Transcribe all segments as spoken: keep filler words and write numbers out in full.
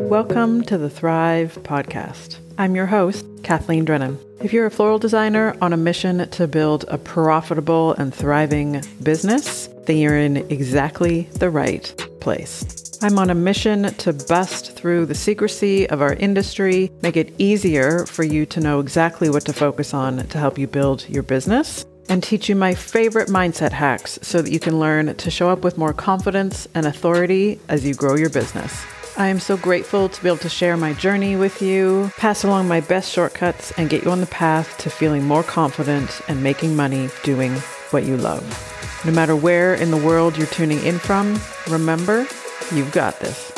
Welcome to the Thrive Podcast. I'm your host, Kathleen Drennan. If you're a floral designer on a mission to build a profitable and thriving business, then you're in exactly the right place. I'm on a mission to bust through the secrecy of our industry, make it easier for you to know exactly what to focus on to help you build your business, and teach you my favorite mindset hacks so that you can learn to show up with more confidence and authority as you grow your business. I am so grateful to be able to share my journey with you, pass along my best shortcuts, and get you on the path to feeling more confident and making money doing what you love. No matter where in the world you're tuning in from, remember, you've got this.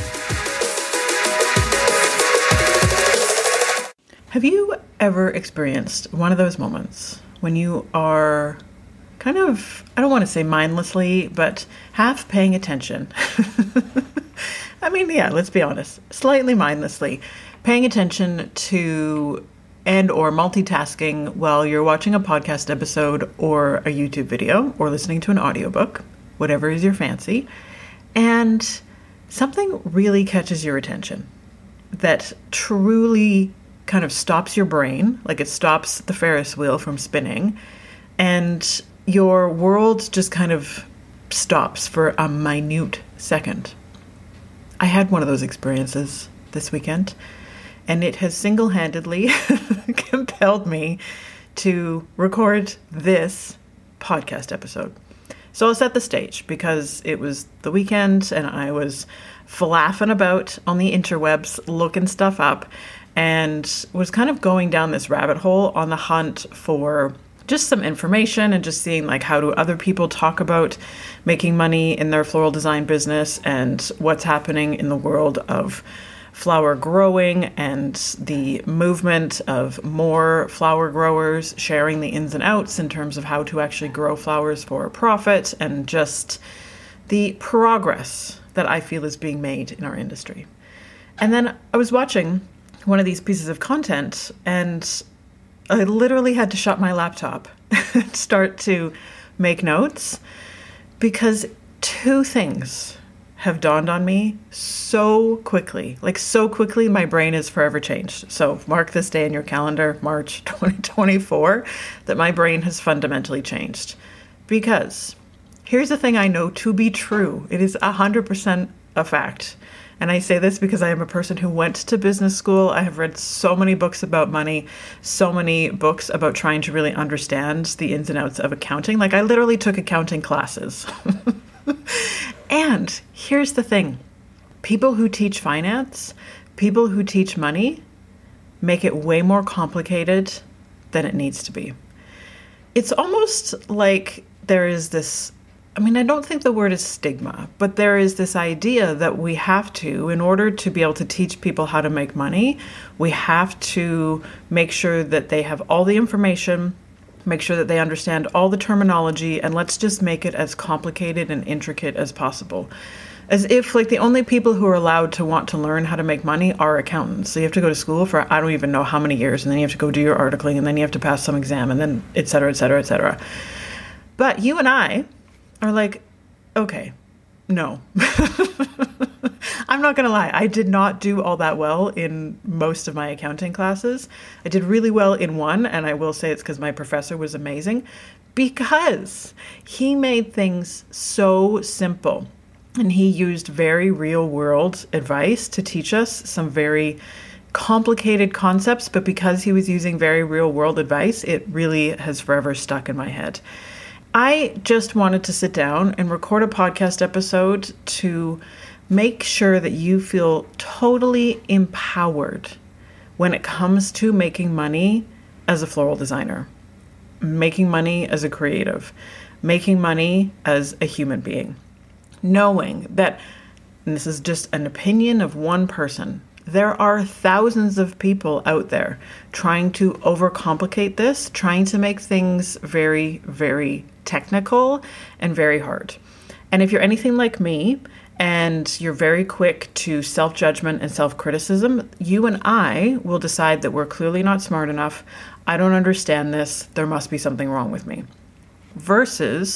Have you ever experienced one of those moments when you are kind of, I don't want to say mindlessly, but half paying attention? I mean, yeah, let's be honest, slightly mindlessly paying attention to and or multitasking while you're watching a podcast episode or a YouTube video or listening to an audiobook, whatever is your fancy, and something really catches your attention that truly kind of stops your brain, like it stops the Ferris wheel from spinning, and your world just kind of stops for a minute second. I had one of those experiences this weekend, and it has single-handedly compelled me to record this podcast episode. So I'll set the stage because it was the weekend and I was flapping about on the interwebs, looking stuff up, and was kind of going down this rabbit hole on the hunt for just some information and just seeing like how do other people talk about making money in their floral design business and what's happening in the world of flower growing and the movement of more flower growers sharing the ins and outs in terms of how to actually grow flowers for a profit and just the progress that I feel is being made in our industry. And then I was watching one of these pieces of content and I literally had to shut my laptop and start to make notes because two things have dawned on me so quickly. Like so quickly, my brain is forever changed. So mark this day in your calendar, March twenty twenty-four, that my brain has fundamentally changed. Because here's the thing I know to be true. It is one hundred percent a fact. And I say this because I am a person who went to business school. I have read so many books about money, so many books about trying to really understand the ins and outs of accounting. Like I literally took accounting classes. And here's the thing. People who teach finance, people who teach money, make it way more complicated than it needs to be. It's almost like there is this I mean, I don't think the word is stigma, but there is this idea that we have to, in order to be able to teach people how to make money, we have to make sure that they have all the information, make sure that they understand all the terminology, and let's just make it as complicated and intricate as possible. As if like the only people who are allowed to want to learn how to make money are accountants. So you have to go to school for I don't even know how many years, and then you have to go do your articling, and then you have to pass some exam, and then et cetera, et cetera, et cetera. But you and I are like, okay, no. I'm not going to lie. I did not do all that well in most of my accounting classes. I did really well in one, and I will say it's because my professor was amazing, because he made things so simple, and he used very real-world advice to teach us some very complicated concepts, but because he was using very real-world advice, it really has forever stuck in my head. I just wanted to sit down and record a podcast episode to make sure that you feel totally empowered when it comes to making money as a floral designer, making money as a creative, making money as a human being, knowing that, and this is just an opinion of one person, there are thousands of people out there trying to overcomplicate this, trying to make things very, very technical and very hard. And if you're anything like me and you're very quick to self-judgment and self-criticism, you and I will decide that we're clearly not smart enough. I don't understand this. There must be something wrong with me. Versus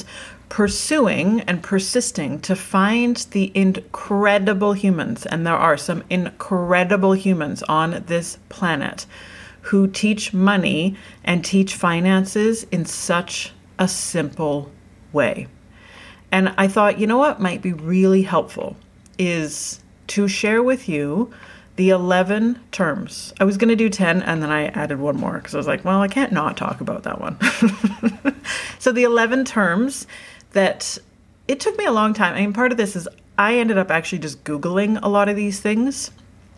pursuing and persisting to find the incredible humans, and there are some incredible humans on this planet who teach money and teach finances in such a simple way. And I thought, you know what might be really helpful is to share with you the eleven terms. I was going to do ten, and then I added one more because I was like, well, I can't not talk about that one. So the eleven terms that it took me a long time. I mean, part of this is I ended up actually just Googling a lot of these things.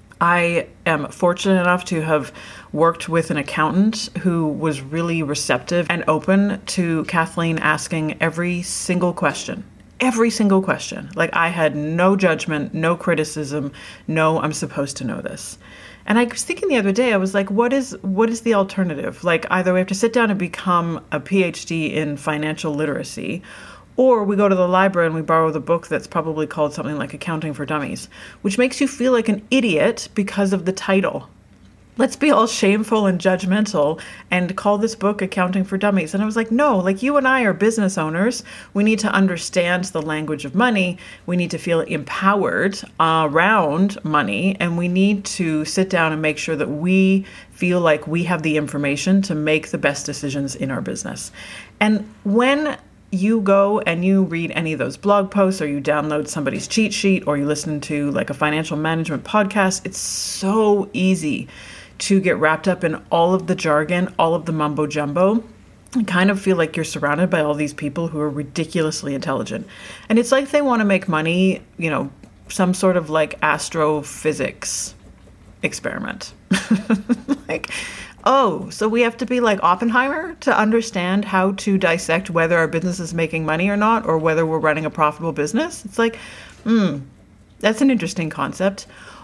I am fortunate enough to have worked with an accountant who was really receptive and open to Kathleen asking every single question. Every single question. Like, I had no judgment, no criticism, no, I'm supposed to know this. And I was thinking the other day, I was like, what is what is the alternative? Like, either we have to sit down and become a P H D in financial literacy, or we go to the library and we borrow the book that's probably called something like Accounting for Dummies, which makes you feel like an idiot because of the title. Let's be all shameful and judgmental and call this book Accounting for Dummies. And I was like, no, like, you and I are business owners. We need to understand the language of money. We need to feel empowered around money. And we need to sit down and make sure that we feel like we have the information to make the best decisions in our business. And when you go and you read any of those blog posts, or you download somebody's cheat sheet, or you listen to like a financial management podcast, it's so easy to get wrapped up in all of the jargon, all of the mumbo jumbo, and kind of feel like you're surrounded by all these people who are ridiculously intelligent. And it's like they want to make money, you know, some sort of like astrophysics experiment. Like, oh, so we have to be like Oppenheimer to understand how to dissect whether our business is making money or not, or whether we're running a profitable business. It's like, hmm, that's an interesting concept.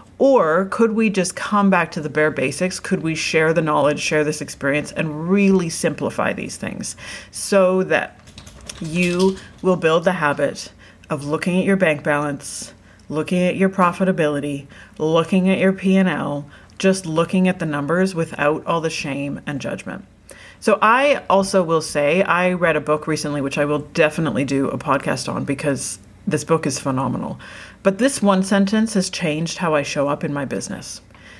Or could we just come back to the bare basics? Could we share the knowledge, share this experience, and really simplify these things so that you will build the habit of looking at your bank balance, looking at your profitability, looking at your P and L, just looking at the numbers without all the shame and judgment. So I also will say, I read a book recently, which I will definitely do a podcast on because this book is phenomenal. But this one sentence has changed how I show up in my business.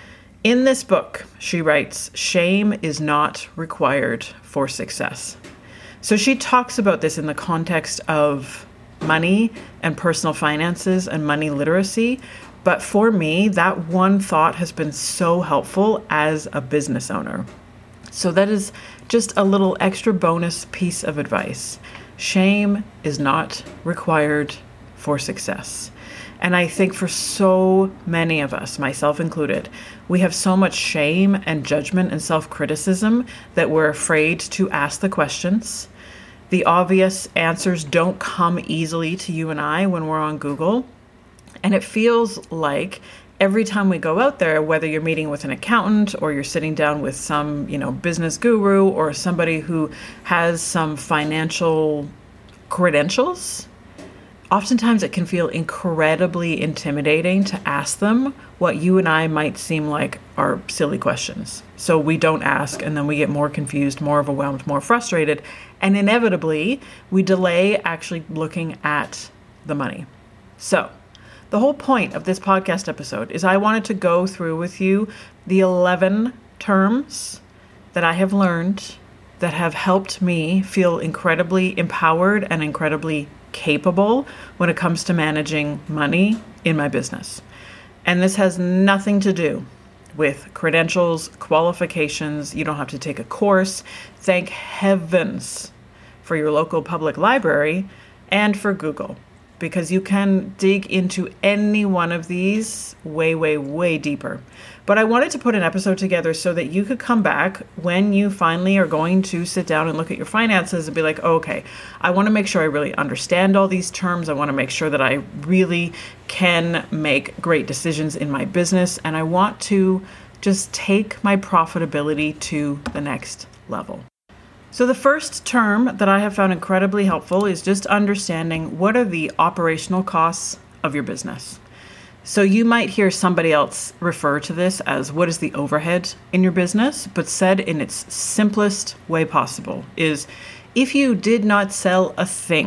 In this book, she writes, shame is not required for success. So she talks about this in the context of money and personal finances and money literacy. But for me, that one thought has been so helpful as a business owner. So that is just a little extra bonus piece of advice. Shame is not required for success. And I think for so many of us, myself included, we have so much shame and judgment and self-criticism that we're afraid to ask the questions. The obvious answers don't come easily to you and I when we're on Google. And it feels like every time we go out there, whether you're meeting with an accountant or you're sitting down with some, you know, business guru or somebody who has some financial credentials, oftentimes it can feel incredibly intimidating to ask them what you and I might seem like are silly questions. So we don't ask, and then we get more confused, more overwhelmed, more frustrated, and inevitably we delay actually looking at the money. So the whole point of this podcast episode is I wanted to go through with you the eleven terms that I have learned that have helped me feel incredibly empowered and incredibly capable when it comes to managing money in my business. And this has nothing to do with credentials, qualifications. You don't have to take a course. Thank heavens for your local public library and for Google, because you can dig into any one of these way, way, way deeper. But I wanted to put an episode together so that you could come back when you finally are going to sit down and look at your finances and be like, oh, okay, I want to make sure I really understand all these terms. I want to make sure that I really can make great decisions in my business. And I want to just take my profitability to the next level. So the first term that I have found incredibly helpful is just understanding what are the operational costs of your business. So you might hear somebody else refer to this as what is the overhead in your business, but said in its simplest way possible is if you did not sell a thing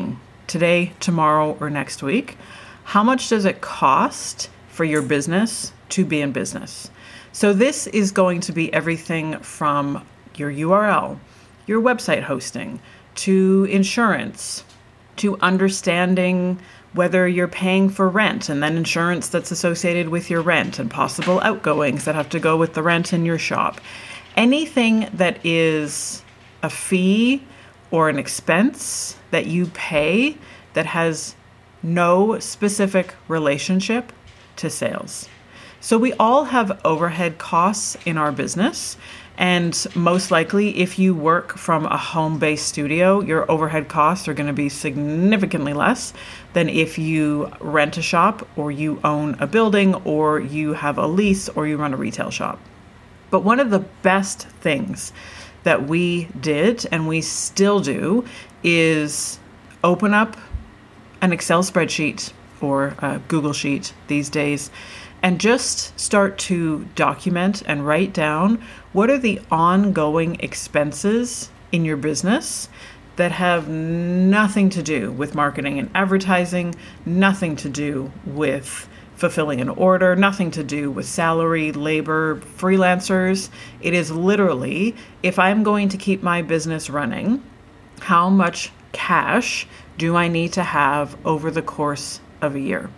today, tomorrow, or next week, how much does it cost for your business to be in business? So this is going to be everything from your U R L, your website hosting, to insurance, to understanding whether you're paying for rent and then insurance that's associated with your rent and possible outgoings that have to go with the rent in your shop. Anything that is a fee or an expense that you pay that has no specific relationship to sales. So we all have overhead costs in our business. And most likely, if you work from a home-based studio, your overhead costs are going to be significantly less than if you rent a shop or you own a building or you have a lease or you run a retail shop. But one of the best things that we did and we still do is open up an Excel spreadsheet or a Google Sheet these days and just start to document and write down what are the ongoing expenses in your business that have nothing to do with marketing and advertising, nothing to do with fulfilling an order, nothing to do with salary, labor, freelancers. It is literally, if I'm going to keep my business running, how much cash do I need to have over the course of a year?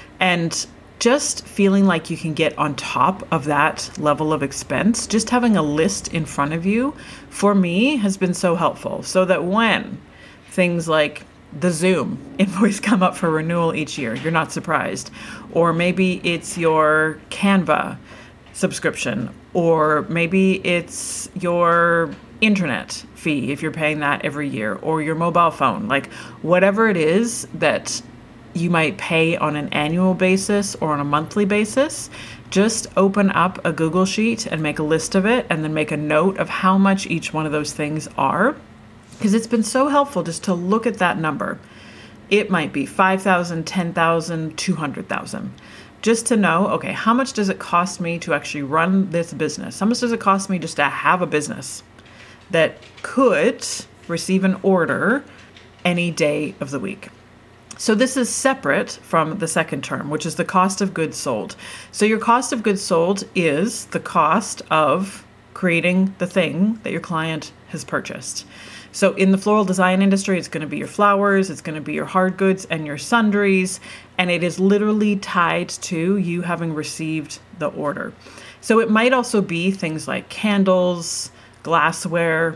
And just feeling like you can get on top of that level of expense, just having a list in front of you, for me, has been so helpful. So that when things like the Zoom invoice come up for renewal each year, you're not surprised. Or maybe it's your Canva subscription, or maybe it's your internet fee if you're paying that every year, or your mobile phone, like whatever it is that you might pay on an annual basis or on a monthly basis, just open up a Google Sheet and make a list of it and then make a note of how much each one of those things are. Because it's been so helpful just to look at that number. It might be five thousand, ten thousand, two hundred thousand. Just to know, okay, how much does it cost me to actually run this business? How much does it cost me just to have a business that could receive an order any day of the week? So this is separate from the second term, which is the cost of goods sold. So your cost of goods sold is the cost of creating the thing that your client has purchased. So in the floral design industry, it's going to be your flowers, it's going to be your hard goods and your sundries, and it is literally tied to you having received the order. So it might also be things like candles, glassware,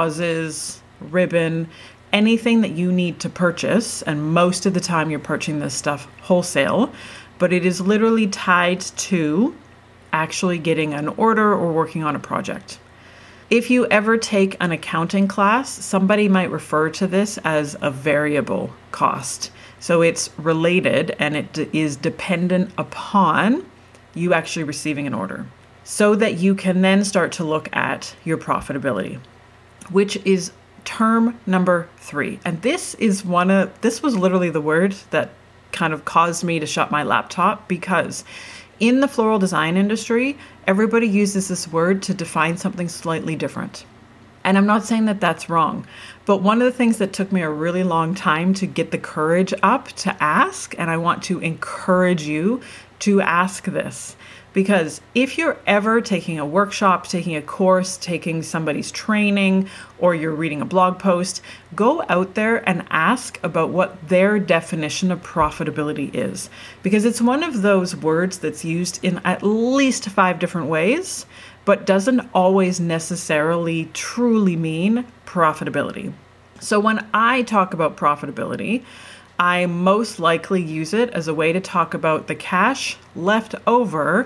vases, ribbon, anything that you need to purchase, and most of the time you're purchasing this stuff wholesale, but it is literally tied to actually getting an order or working on a project. If you ever take an accounting class, somebody might refer to this as a variable cost. So it's related and it d- is dependent upon you actually receiving an order, so that you can then start to look at your profitability, which is term number three. And this is one of, this was literally the word that kind of caused me to shut my laptop, because in the floral design industry, everybody uses this word to define something slightly different. And I'm not saying that that's wrong, but one of the things that took me a really long time to get the courage up to ask, and I want to encourage you to ask this, because if you're ever taking a workshop, taking a course, taking somebody's training, or you're reading a blog post, go out there and ask about what their definition of profitability is. Because it's one of those words that's used in at least five different ways, but doesn't always necessarily truly mean profitability. So when I talk about profitability, I most likely use it as a way to talk about the cash left over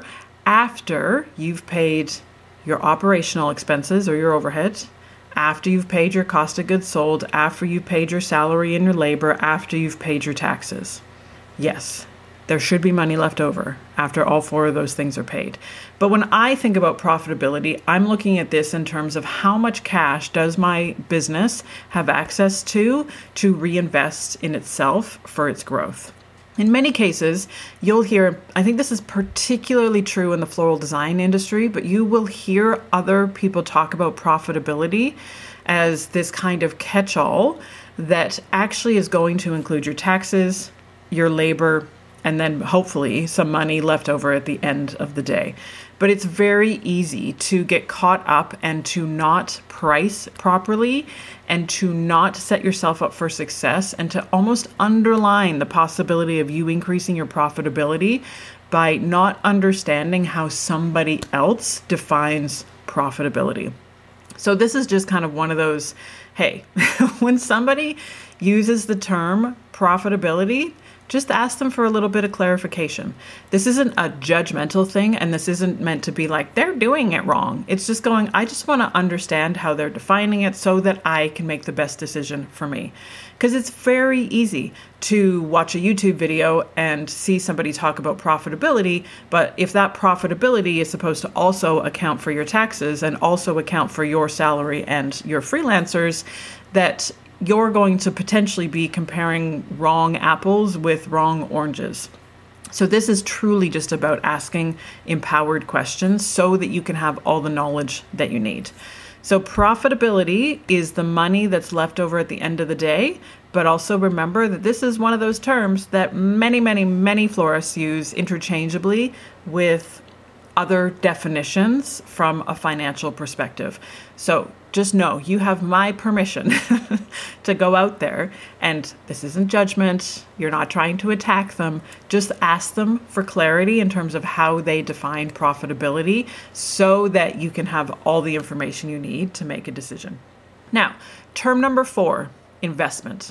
after you've paid your operational expenses or your overhead, after you've paid your cost of goods sold, after you've paid your salary and your labor, after you've paid your taxes. Yes, there should be money left over after all four of those things are paid. But when I think about profitability, I'm looking at this in terms of how much cash does my business have access to to reinvest in itself for its growth. In many cases, you'll hear, I think this is particularly true in the floral design industry, but you will hear other people talk about profitability as this kind of catch-all that actually is going to include your taxes, your labor, and then hopefully some money left over at the end of the day. But it's very easy to get caught up and to not price properly and to not set yourself up for success and to almost underline the possibility of you increasing your profitability by not understanding how somebody else defines profitability. So this is just kind of one of those, hey, when somebody uses the term profitability, just ask them for a little bit of clarification. This isn't a judgmental thing, and this isn't meant to be like, they're doing it wrong. It's just going, I just want to understand how they're defining it so that I can make the best decision for me. Because it's very easy to watch a YouTube video and see somebody talk about profitability, but if that profitability is supposed to also account for your taxes and also account for your salary and your freelancers, that you're going to potentially be comparing wrong apples with wrong oranges. So this is truly just about asking empowered questions so that you can have all the knowledge that you need. So profitability is the money that's left over at the end of the day, but also remember that this is one of those terms that many, many, many florists use interchangeably with other definitions from a financial perspective. So just know you have my permission to go out there, and this isn't judgment. You're not trying to attack them. Just ask them for clarity in terms of how they define profitability so that you can have all the information you need to make a decision. Now, term number four, investment.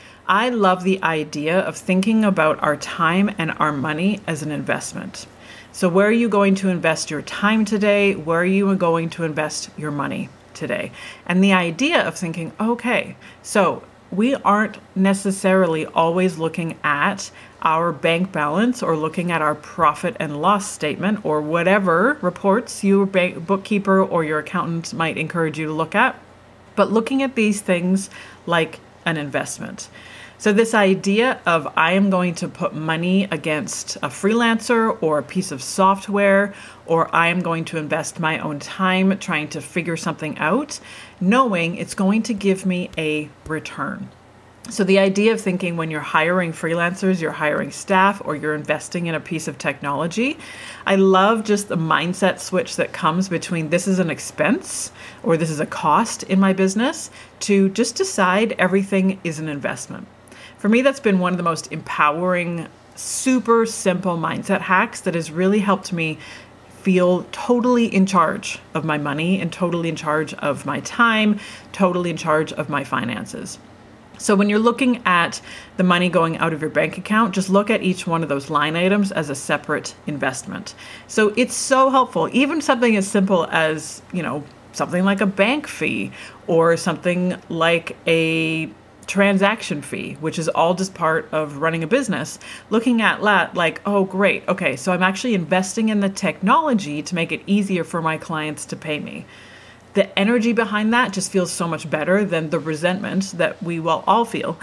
I love the idea of thinking about our time and our money as an investment. So where are you going to invest your time today? Where are you going to invest your money today? And the idea of thinking, okay, so we aren't necessarily always looking at our bank balance or looking at our profit and loss statement or whatever reports your bank bookkeeper or your accountant might encourage you to look at, but looking at these things like an investment. So this idea of I am going to put money against a freelancer or a piece of software, or I am going to invest my own time trying to figure something out, knowing it's going to give me a return. So the idea of thinking when you're hiring freelancers, you're hiring staff, or you're investing in a piece of technology, I love just the mindset switch that comes between this is an expense or this is a cost in my business to just decide everything is an investment. For me, that's been one of the most empowering, super simple mindset hacks that has really helped me feel totally in charge of my money and totally in charge of my time, totally in charge of my finances. So when you're looking at the money going out of your bank account, just look at each one of those line items as a separate investment. So it's so helpful. Even something as simple as, you know, something like a bank fee or something like a transaction fee, which is all just part of running a business, looking at that like, oh, great. Okay, so I'm actually investing in the technology to make it easier for my clients to pay me. The energy behind that just feels so much better than the resentment that we will all feel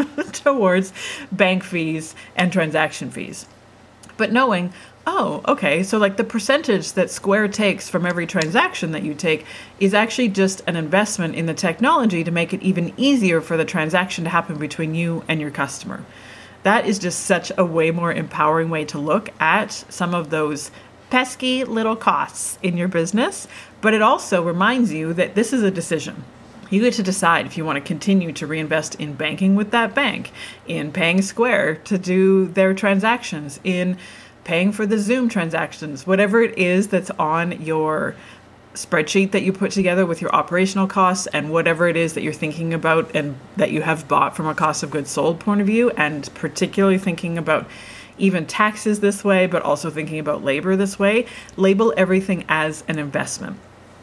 towards bank fees and transaction fees. But knowing, oh, okay, so like the percentage that Square takes from every transaction that you take is actually just an investment in the technology to make it even easier for the transaction to happen between you and your customer. That is just such a way more empowering way to look at some of those pesky little costs in your business, but it also reminds you that this is a decision. You get to decide if you want to continue to reinvest in banking with that bank, in paying Square to do their transactions, in paying for the Zoom transactions, whatever it is that's on your spreadsheet that you put together with your operational costs and whatever it is that you're thinking about and that you have bought from a cost of goods sold point of view, and particularly thinking about even taxes this way, but also thinking about labor this way, label everything as an investment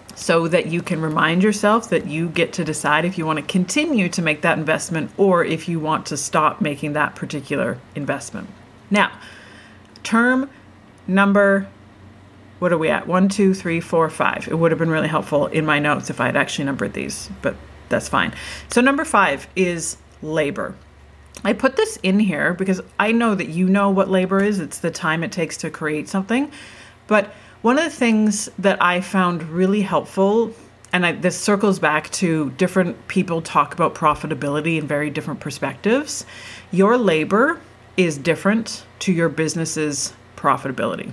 so that you can remind yourself that you get to decide if you want to continue to make that investment or if you want to stop making that particular investment. Now, term number, what are we at? One, two, three, four, five. It would have been really helpful in my notes if I had actually numbered these, but that's fine. So number five is labor. I put this in here because I know that you know what labor is. It's the time it takes to create something. But one of the things that I found really helpful and I, this circles back to different people talk about profitability in very different perspectives. Your labor is different to your business's profitability.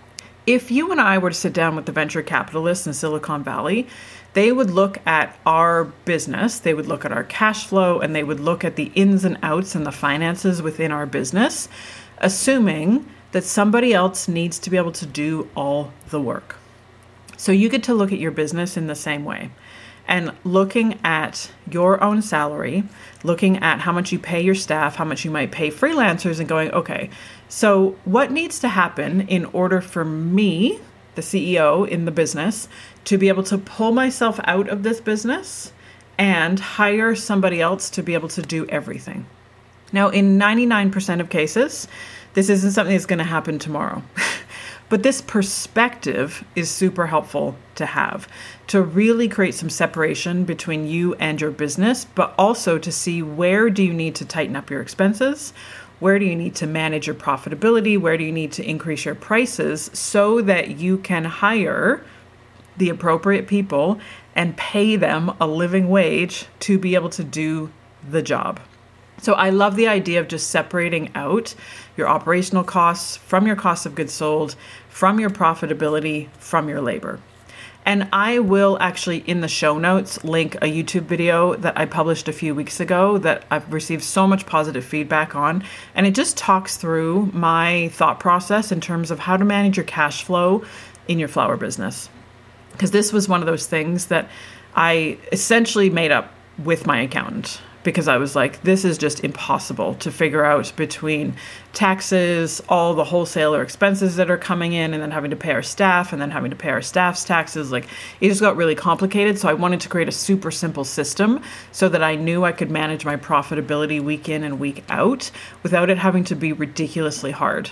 If you and I were to sit down with the venture capitalists in Silicon Valley, they would look at our business, they would look at our cash flow, and they would look at the ins and outs and the finances within our business, assuming that somebody else needs to be able to do all the work. So you get to look at your business in the same way, and looking at your own salary, looking at how much you pay your staff, how much you might pay freelancers, and going, okay, so what needs to happen in order for me, the C E O in the business, to be able to pull myself out of this business and hire somebody else to be able to do everything? Now, in ninety-nine percent of cases, this isn't something that's going to happen tomorrow. But this perspective is super helpful to have, to really create some separation between you and your business, but also to see where do you need to tighten up your expenses, where do you need to manage your profitability, where do you need to increase your prices so that you can hire the appropriate people and pay them a living wage to be able to do the job. So I love the idea of just separating out your operational costs from your cost of goods sold, from your profitability, from your labor. And I will actually, in the show notes, link a YouTube video that I published a few weeks ago that I've received so much positive feedback on. And it just talks through my thought process in terms of how to manage your cash flow in your flower business. Because this was one of those things that I essentially made up with my accountant, because I was like, this is just impossible to figure out between taxes, all the wholesaler expenses that are coming in, and then having to pay our staff, and then having to pay our staff's taxes. Like, it just got really complicated. So I wanted to create a super simple system so that I knew I could manage my profitability week in and week out without it having to be ridiculously hard.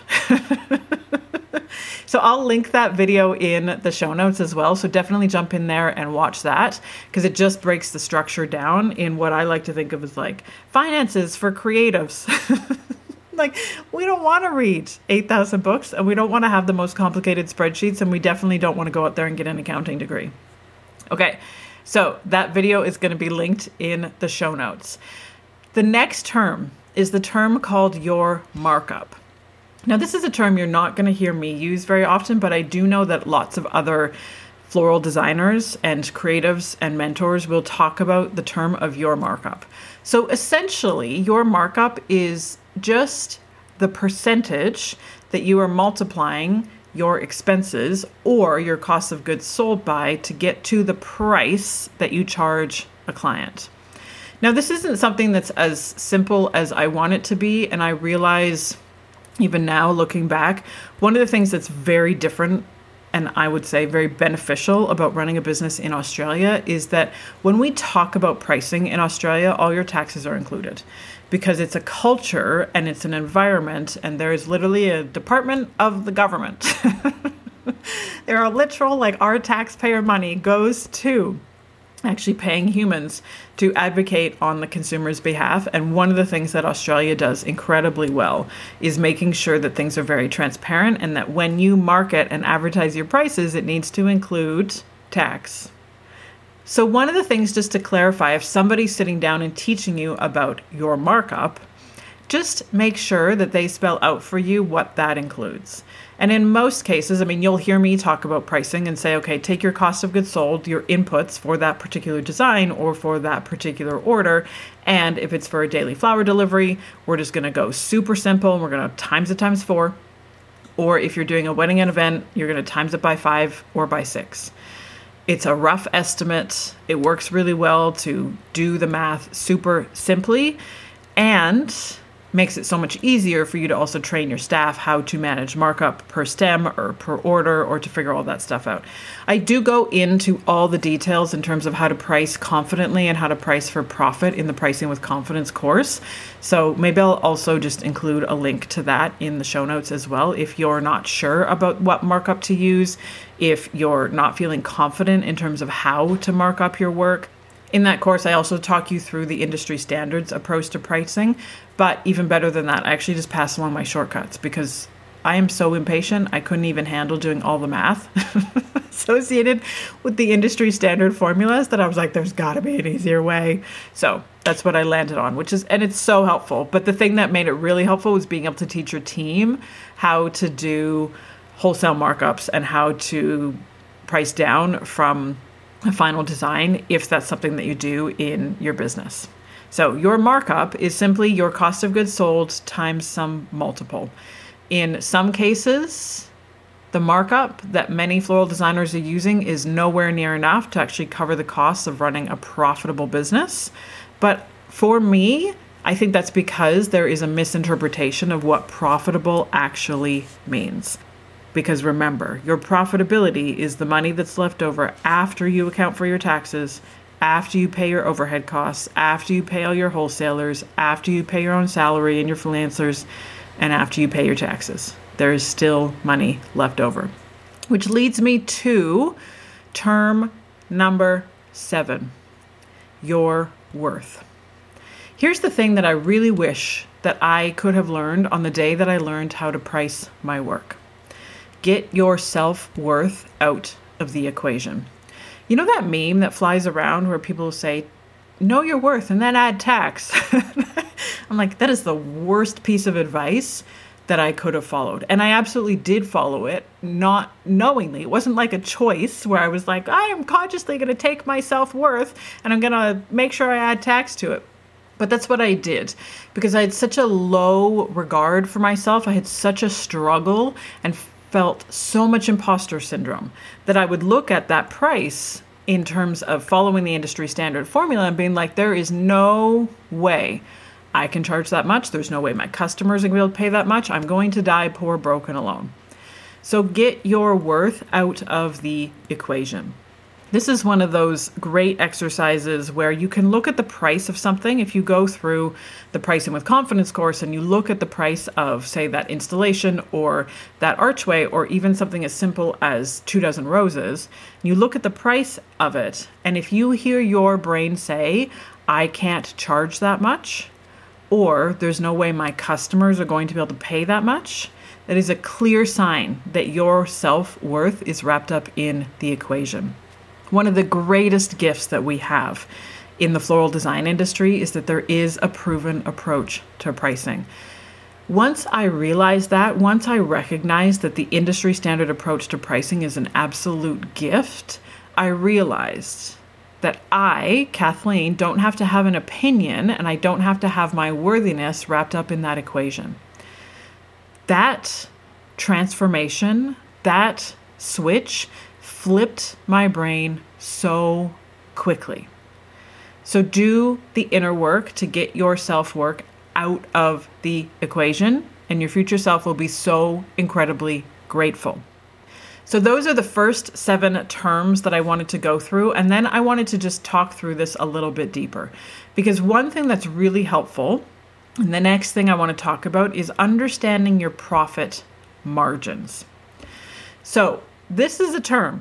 So I'll link that video in the show notes as well. So definitely jump in there and watch that, because it just breaks the structure down in what I like to think of as like finances for creatives. Like, we don't want to read eight thousand books, and we don't want to have the most complicated spreadsheets, and we definitely don't want to go out there and get an accounting degree. Okay, so that video is going to be linked in the show notes. The next term is the term called your markup. Now, this is a term you're not going to hear me use very often, but I do know that lots of other floral designers and creatives and mentors will talk about the term of your markup. So essentially, your markup is just the percentage that you are multiplying your expenses or your cost of goods sold by to get to the price that you charge a client. Now, this isn't something that's as simple as I want it to be, and I realize even now, looking back, one of the things that's very different, and I would say very beneficial about running a business in Australia, is that when we talk about pricing in Australia, all your taxes are included, because it's a culture and it's an environment, and there is literally a department of the government. There are literal, like, our taxpayer money goes to actually paying humans to advocate on the consumer's behalf. And one of the things that Australia does incredibly well is making sure that things are very transparent, and that when you market and advertise your prices, it needs to include tax. So one of the things, just to clarify, if somebody's sitting down and teaching you about your markup, just make sure that they spell out for you what that includes. And in most cases, I mean, you'll hear me talk about pricing and say, okay, take your cost of goods sold, your inputs for that particular design or for that particular order. And if it's for a daily flower delivery, we're just going to go super simple, and we're going to times it times four. Or if you're doing a wedding and event, you're going to times it by five or by six. It's a rough estimate. It works really well to do the math super simply, and makes it so much easier for you to also train your staff how to manage markup per stem or per order, or to figure all that stuff out. I do go into all the details in terms of how to price confidently and how to price for profit in the Pricing with Confidence course. So maybe I'll also just include a link to that in the show notes as well. If you're not sure about what markup to use, if you're not feeling confident in terms of how to mark up your work. In that course, I also talk you through the industry standards approach to pricing, but even better than that, I actually just pass along my shortcuts, because I am so impatient, I couldn't even handle doing all the math. associated with the industry standard formulas that I was like, there's got to be an easier way. So that's what I landed on, which is, and it's so helpful. But the thing that made it really helpful was being able to teach your team how to do wholesale markups and how to price down from a final design if that's something that you do in your business. So your markup is simply your cost of goods sold times some multiple. In some cases, the markup that many floral designers are using is nowhere near enough to actually cover the costs of running a profitable business. But for me, I think that's because there is a misinterpretation of what profitable actually means. Because remember, your profitability is the money that's left over after you account for your taxes, after you pay your overhead costs, after you pay all your wholesalers, after you pay your own salary and your freelancers, and after you pay your taxes. There is still money left over. Which leads me to term number seven, your worth. Here's the thing that I really wish that I could have learned on the day that I learned how to price my work. Get your self-worth out of the equation. You know that meme that flies around where people say, know your worth and then add tax? I'm like, that is the worst piece of advice that I could have followed. And I absolutely did follow it, not knowingly. It wasn't like a choice where I was like, I am consciously going to take my self-worth and I'm going to make sure I add tax to it. But that's what I did because I had such a low regard for myself. I had such a struggle and felt so much imposter syndrome that I would look at that price in terms of following the industry standard formula and being like, there is no way I can charge that much. There's no way my customers are going to be able to pay that much. I'm going to die poor, broken, alone. So get your worth out of the equation. This is one of those great exercises where you can look at the price of something. If you go through the Pricing with Confidence course and you look at the price of, say, that installation or that archway, or even something as simple as two dozen roses, you look at the price of it. And if you hear your brain say, I can't charge that much, or there's no way my customers are going to be able to pay that much, that is a clear sign that your self-worth is wrapped up in the equation. One of the greatest gifts that we have in the floral design industry is that there is a proven approach to pricing. Once I realized that, once I recognized that the industry standard approach to pricing is an absolute gift, I realized that I, Kathleen, don't have to have an opinion and I don't have to have my worthiness wrapped up in that equation. That transformation, that switch, flipped my brain so quickly. So do the inner work to get your self-work out of the equation, and your future self will be so incredibly grateful. So those are the first seven terms that I wanted to go through, and then I wanted to just talk through this a little bit deeper. Because one thing that's really helpful, and the next thing I want to talk about, is understanding your profit margins. So this is a term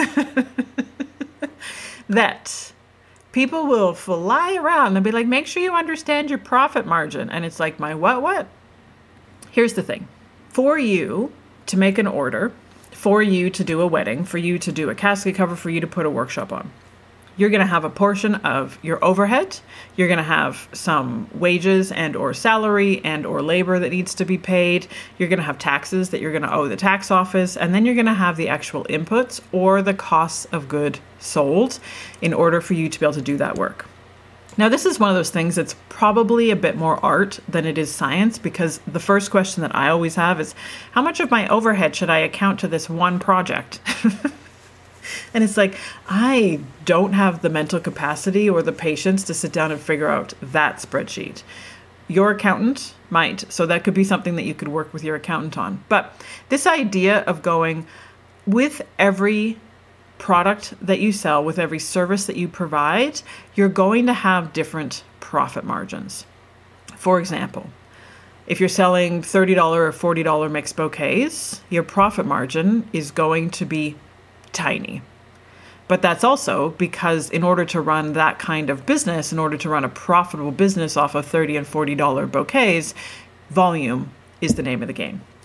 that people will fly around and be like, make sure you understand your profit margin. And it's like, my what, what? Here's the thing. For you to make an order, for you to do a wedding, for you to do a casket cover, for you to put a workshop on, you're going to have a portion of your overhead. You're going to have some wages and or salary and or labor that needs to be paid. You're going to have taxes that you're going to owe the tax office. And then you're going to have the actual inputs or the costs of good sold in order for you to be able to do that work. Now, this is one of those things that's probably a bit more art than it is science, because the first question that I always have is, how much of my overhead should I account to this one project? And it's like, I don't have the mental capacity or the patience to sit down and figure out that spreadsheet. Your accountant might, so that could be something that you could work with your accountant on. But this idea of going with every product that you sell, with every service that you provide, you're going to have different profit margins. For example, if you're selling thirty dollars or forty dollars mixed bouquets, your profit margin is going to be tiny. But that's also because in order to run that kind of business, in order to run a profitable business off of thirty and forty dollars bouquets, volume is the name of the game.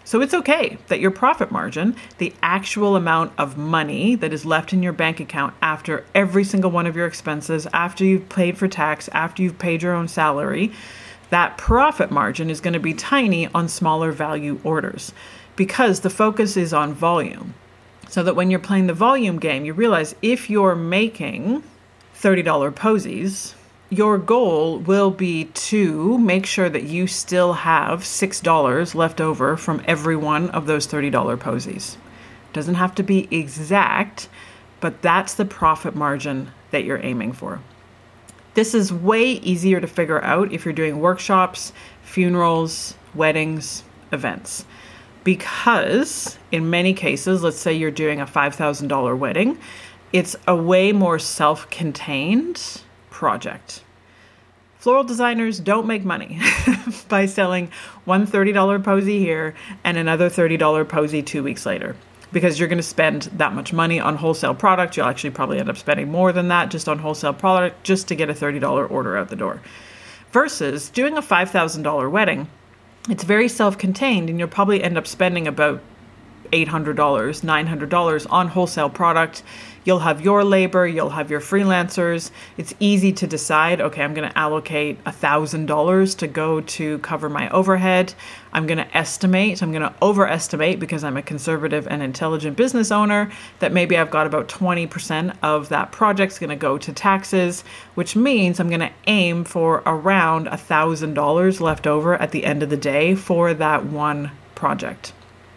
So it's okay that your profit margin, the actual amount of money that is left in your bank account after every single one of your expenses, after you've paid for tax, after you've paid your own salary, that profit margin is going to be tiny on smaller value orders because the focus is on volume. So that when you're playing the volume game, you realize if you're making thirty dollars posies, your goal will be to make sure that you still have six dollars left over from every one of those thirty dollars posies. Doesn't have to be exact, but that's the profit margin that you're aiming for. This is way easier to figure out if you're doing workshops, funerals, weddings, events. Because in many cases, let's say you're doing a five thousand dollars wedding, it's a way more self-contained project. Floral designers don't make money by selling one thirty dollars posy here and another thirty dollars posy two weeks later, because you're going to spend that much money on wholesale product. You'll actually probably end up spending more than that just on wholesale product just to get a thirty dollars order out the door. Versus doing a five thousand dollars wedding, it's very self-contained and you'll probably end up spending about eight hundred dollars, nine hundred dollars on wholesale product. You'll have your labor, you'll have your freelancers. It's easy to decide, okay, I'm going to allocate one thousand dollars to go to cover my overhead. I'm going to estimate, I'm going to overestimate because I'm a conservative and intelligent business owner that maybe I've got about twenty percent of that project's going to go to taxes, which means I'm going to aim for around one thousand dollars left over at the end of the day for that one project.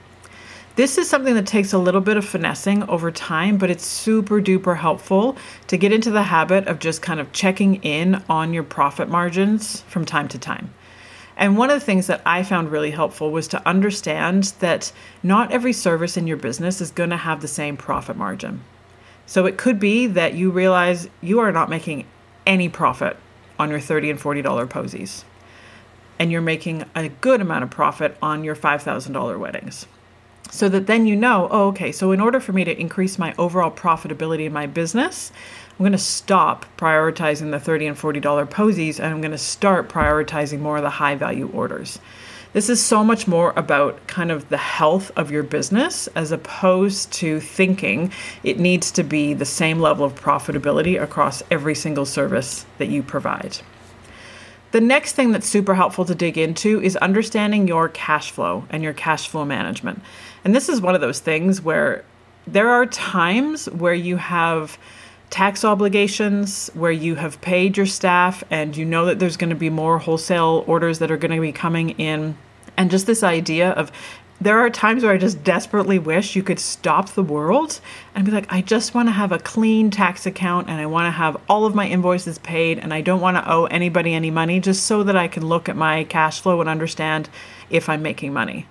This is something that takes a little bit of finessing over time, but it's super duper helpful to get into the habit of just kind of checking in on your profit margins from time to time. And one of the things that I found really helpful was to understand that not every service in your business is going to have the same profit margin. So it could be that you realize you are not making any profit on your thirty dollars and forty dollars posies, and you're making a good amount of profit on your five thousand dollars weddings. So that then you know, oh, okay, so in order for me to increase my overall profitability in my business, I'm going to stop prioritizing the thirty dollars and forty dollars posies, and I'm going to start prioritizing more of the high value orders. This is so much more about kind of the health of your business as opposed to thinking it needs to be the same level of profitability across every single service that you provide. The next thing that's super helpful to dig into is understanding your cash flow and your cash flow management. And this is one of those things where there are times where you have tax obligations, where you have paid your staff and you know that there's going to be more wholesale orders that are going to be coming in. And just this idea of there are times where I just desperately wish you could stop the world and be like, I just want to have a clean tax account and I want to have all of my invoices paid and I don't want to owe anybody any money, just so that I can look at my cash flow and understand if I'm making money.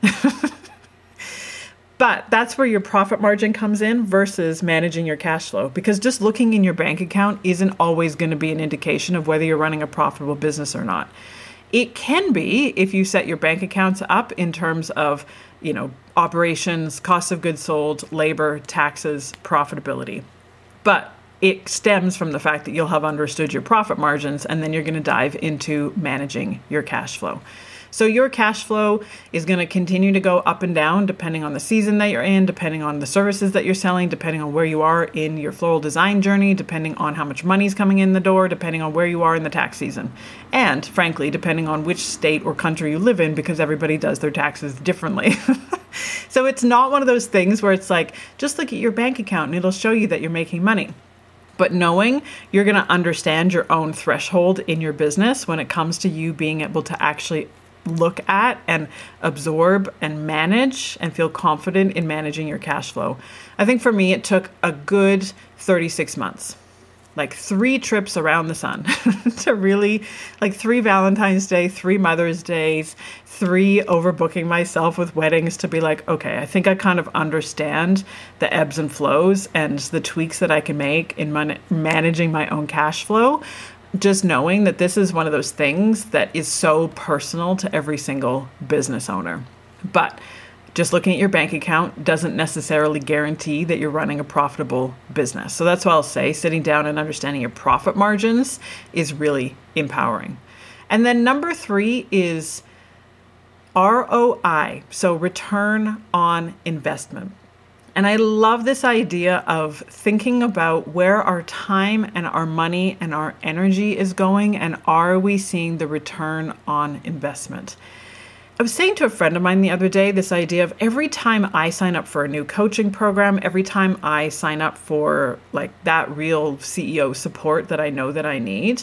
But that's where your profit margin comes in versus managing your cash flow, because just looking in your bank account isn't always going to be an indication of whether you're running a profitable business or not. It can be if you set your bank accounts up in terms of, you know, operations, cost of goods sold, labor, taxes, profitability. But it stems from the fact that you'll have understood your profit margins, and then you're going to dive into managing your cash flow. So your cash flow is going to continue to go up and down depending on the season that you're in, depending on the services that you're selling, depending on where you are in your floral design journey, depending on how much money's coming in the door, depending on where you are in the tax season. And frankly, depending on which state or country you live in, because everybody does their taxes differently. So it's not one of those things where it's like, just look at your bank account and it'll show you that you're making money. But knowing you're going to understand your own threshold in your business when it comes to you being able to actually look at and absorb and manage and feel confident in managing your cash flow. I think for me, it took a good thirty-six months, like three trips around the sun to really, like three Valentine's Day, three Mother's Days, three overbooking myself with weddings to be like, okay, I think I kind of understand the ebbs and flows and the tweaks that I can make in man- managing my own cash flow. Just knowing that this is one of those things that is so personal to every single business owner. But just looking at your bank account doesn't necessarily guarantee that you're running a profitable business. So that's why I'll say sitting down and understanding your profit margins is really empowering. And then number three is R O I, so return on investment. And I love this idea of thinking about where our time and our money and our energy is going, and are we seeing the return on investment? I was saying to a friend of mine the other day this idea of every time I sign up for a new coaching program, every time I sign up for like that real C E O support that I know that I need,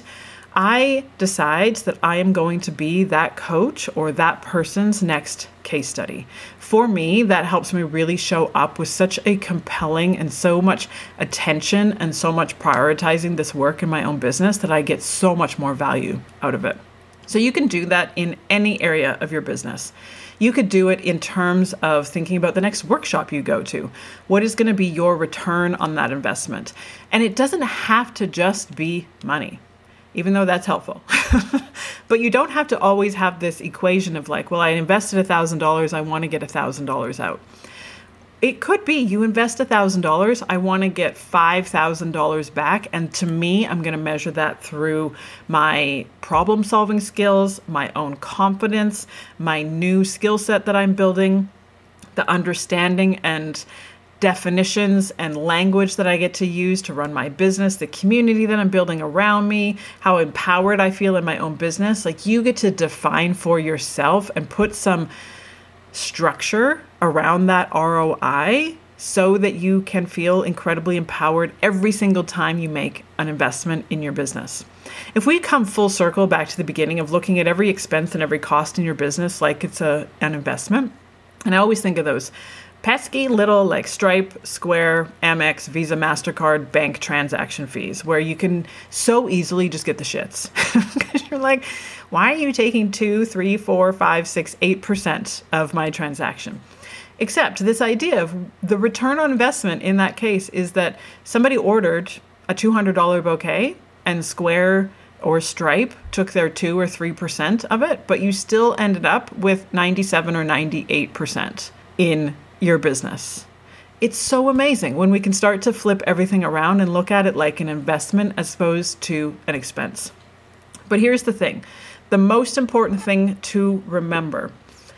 I decide that I am going to be that coach or that person's next case study. For me, that helps me really show up with such a compelling and so much attention and so much prioritizing this work in my own business that I get so much more value out of it. So you can do that in any area of your business. You could do it in terms of thinking about the next workshop you go to. What is going to be your return on that investment? And it doesn't have to just be money, even though that's helpful. But you don't have to always have this equation of like, well, I invested one thousand dollars, I want to get one thousand dollars out. It could be you invest one thousand dollars, I want to get five thousand dollars back. And to me, I'm going to measure that through my problem solving skills, my own confidence, my new skill set that I'm building, the understanding and definitions and language that I get to use to run my business, the community that I'm building around me, how empowered I feel in my own business. Like, you get to define for yourself and put some structure around that R O I so that you can feel incredibly empowered every single time you make an investment in your business. If we come full circle back to the beginning of looking at every expense and every cost in your business like it's a an investment, and I always think of those pesky little like Stripe, Square, Amex, Visa, MasterCard bank transaction fees where you can so easily just get the shits. Because you're like, why are you taking two, three, four, five, six, eight percent of my transaction? Except this idea of the return on investment in that case is that somebody ordered a two hundred dollars bouquet and Square or Stripe took their two or three percent of it, but you still ended up with ninety-seven or ninety-eight percent in your business. It's so amazing when we can start to flip everything around and look at it like an investment as opposed to an expense. But here's the thing. The most important thing to remember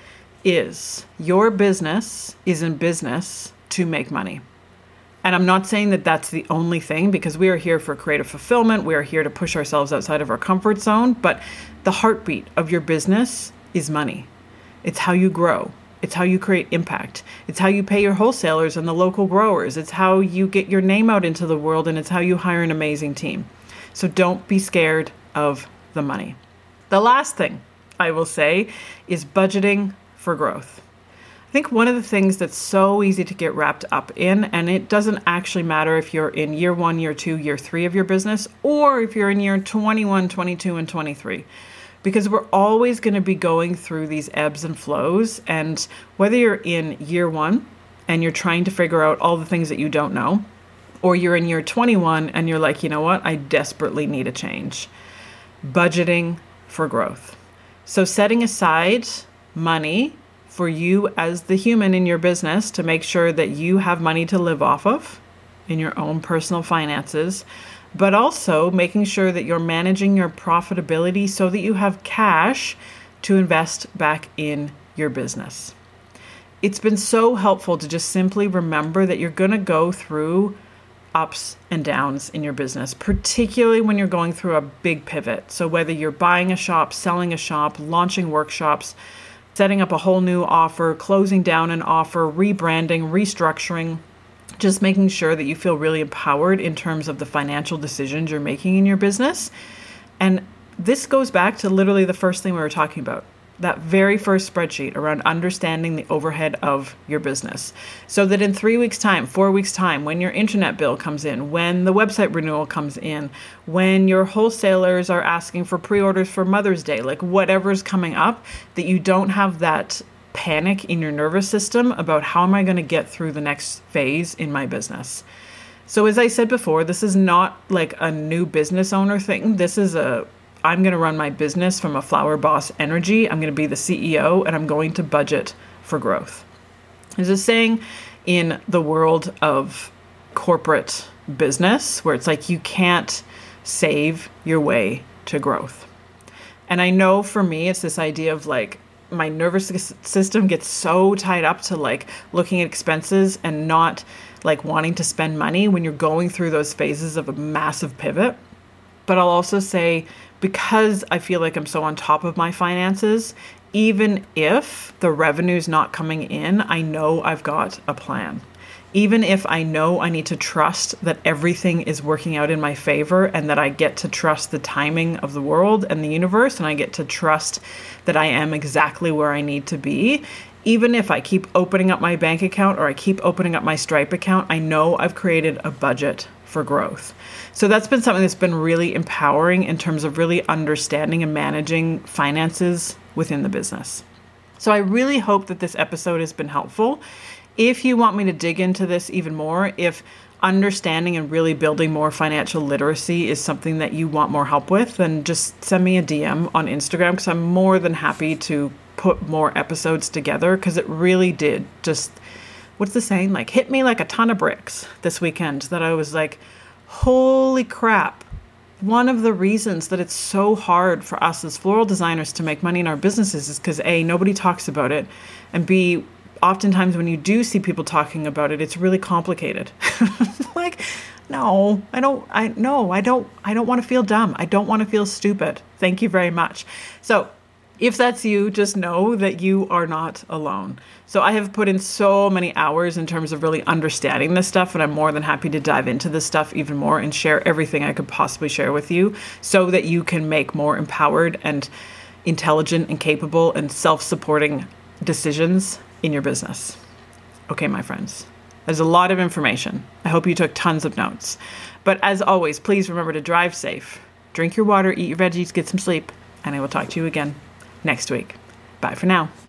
is your business is in business to make money. And I'm not saying that that's the only thing, because we are here for creative fulfillment. We are here to push ourselves outside of our comfort zone. But the heartbeat of your business is money. It's how you grow. It's how you create impact. It's how you pay your wholesalers and the local growers. It's how you get your name out into the world, and it's how you hire an amazing team. So don't be scared of the money. The last thing I will say is budgeting for growth. I think one of the things that's so easy to get wrapped up in, and it doesn't actually matter if you're in year one, year two, year three of your business, or if you're in year twenty-one, twenty-two, and twenty-three. Because we're always going to be going through these ebbs and flows. And whether you're in year one and you're trying to figure out all the things that you don't know, or you're in year twenty-one and you're like, you know what, I desperately need a change. Budgeting for growth. So setting aside money for you as the human in your business to make sure that you have money to live off of in your own personal finances, but also making sure that you're managing your profitability so that you have cash to invest back in your business. It's been so helpful to just simply remember that you're going to go through ups and downs in your business, particularly when you're going through a big pivot. So whether you're buying a shop, selling a shop, launching workshops, setting up a whole new offer, closing down an offer, rebranding, restructuring, just making sure that you feel really empowered in terms of the financial decisions you're making in your business. And this goes back to literally the first thing we were talking about, that very first spreadsheet around understanding the overhead of your business. So that in three weeks' time, four weeks' time, when your internet bill comes in, when the website renewal comes in, when your wholesalers are asking for pre-orders for Mother's Day, like whatever's coming up, that you don't have that panic in your nervous system about how am I going to get through the next phase in my business. So as I said before, this is not like a new business owner thing. This is a, I'm going to run my business from a flower boss energy. I'm going to be the C E O and I'm going to budget for growth. There's a saying in the world of corporate business where it's like you can't save your way to growth. And I know for me, it's this idea of like, my nervous sys- system gets so tied up to like looking at expenses and not like wanting to spend money when you're going through those phases of a massive pivot. But I'll also say, because I feel like I'm so on top of my finances, even if the revenue's not coming in, I know I've got a plan. Even if I know I need to trust that everything is working out in my favor and that I get to trust the timing of the world and the universe, and I get to trust that I am exactly where I need to be. Even if I keep opening up my bank account or I keep opening up my Stripe account, I know I've created a budget for growth. So that's been something that's been really empowering in terms of really understanding and managing finances within the business. So I really hope that this episode has been helpful. If you want me to dig into this even more, if understanding and really building more financial literacy is something that you want more help with, then just send me a D M on Instagram, because I'm more than happy to put more episodes together, because it really did just, what's the saying? Like hit me like a ton of bricks this weekend, that I was like, holy crap. One of the reasons that it's so hard for us as floral designers to make money in our businesses is because A, nobody talks about it, and B, oftentimes when you do see people talking about it, it's really complicated. Like, no, I don't, I, no, I don't, I don't want to feel dumb. I don't want to feel stupid. Thank you very much. So if that's you, just know that you are not alone. So I have put in so many hours in terms of really understanding this stuff, and I'm more than happy to dive into this stuff even more and share everything I could possibly share with you so that you can make more empowered and intelligent and capable and self-supporting decisions in your business. Okay, my friends, there's a lot of information. I hope you took tons of notes. But as always, please remember to drive safe, drink your water, eat your veggies, get some sleep, and I will talk to you again next week. Bye for now.